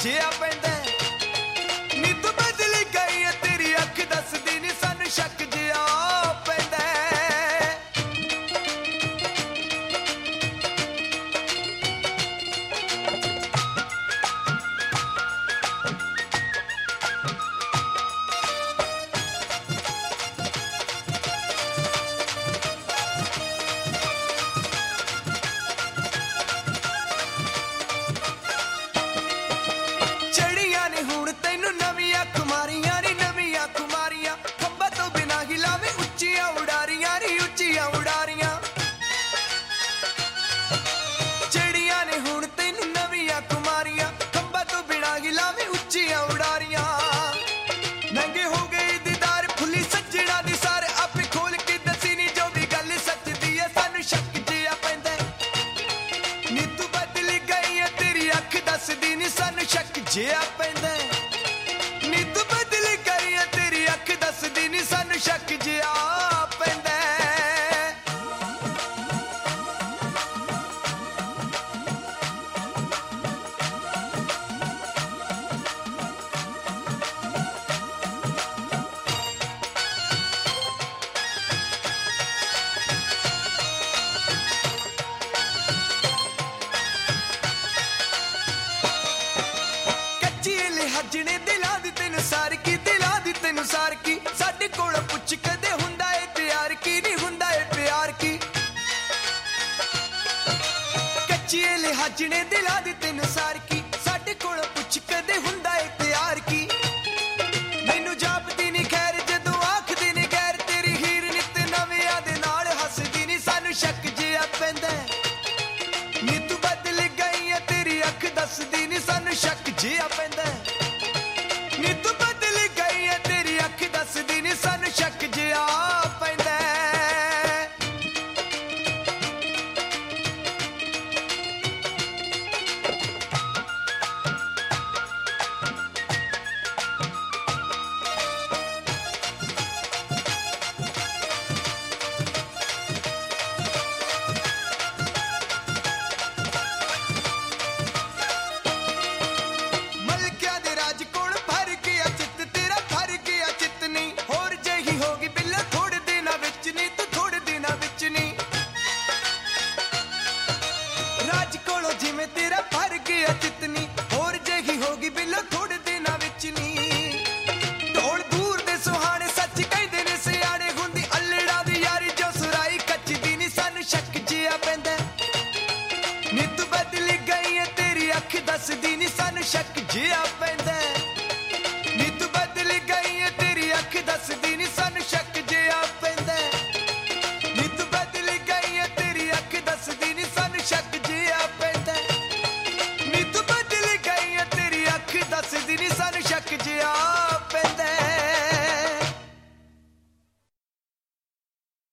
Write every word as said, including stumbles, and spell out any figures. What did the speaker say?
ਜਿਹਾ ਪੈਂਦਾ। ਨੀ ਤੂੰ ਬਦਲ ਗਈ ਏ ਤੇਰੀ ਅੱਖ ਦੱਸਦੀ ਨੀ ਸਾਨੂੰ ਸ਼ੱਕ ਜਿਹਾ ਪੈਂਦਾ। ਚੜੀਆਂ ਨੇ ਹੁਣ ਤੈਨੂੰ ਨਵੀਆਂ ਕੁਮਾਰੀਆਂ ਨੀ ਨਵੀਆਂ ਕੁਮਾਰੀਆਂ, ਖੰਭਾਂ ਤੋਂ ਬਿਨਾਂ ਹਿਲਾਵੇ ਉੱਚੀਆਂ ਉਡਾਰੀਆਂ ਨੀ ਉੱਚੀਆਂ ਉਡਾਰੀਆਂ। ਚੜੀਆਂ ਨੇ ਹੁਣ ਤੈਨੂੰ ਨਵੀਆਂ ਕੁਮਾਰੀਆਂ, ਖੰਭਾਂ ਤੋਂ ਬਿਨਾਂ ਹਿਲਾਵੇ ਉੱਚੀਆਂ ਉਡਾਰੀਆਂ। ਨੰਗੇ ਹੋ ਗਏ ਦੀਦਾਰ ਫੁੱਲੀ ਸੱਜਣਾ ਦੀ ਸਾਰੇ, ਆਪੇ ਖੋਲ ਕੇ ਦੱਸੀ ਨੀ ਜੋ ਵੀ ਗੱਲ ਸੱਚ ਦੀ ਏ ਸਾਨੂੰ ਸ਼ੱਕ ਜਿਹਾ ਪੈਂਦਾ। ਨੀ ਤੂੰ ਬਦਲ ਗਈ ਏ ਤੇਰੀ ਅੱਖ ਦੱਸਦੀ ਨੀ ਸਾਨੂੰ ਸ਼ੱਕ ਜਿਹਾ ਪੈਂਦਾ। ਨੀ ਤੂੰ ਬਦਲ ਗਈ ਏ ਤੇਰੀ ਅੱਖ ਦੱਸਦੀ ਨੀ ਸਾਨੂੰ ਸ਼ੱਕ ਜਿਹਾ ਪੈਂਦਾ। ਕੱਚੀ ਲਿਹਾਜ਼ਣੇ ਦਿਲ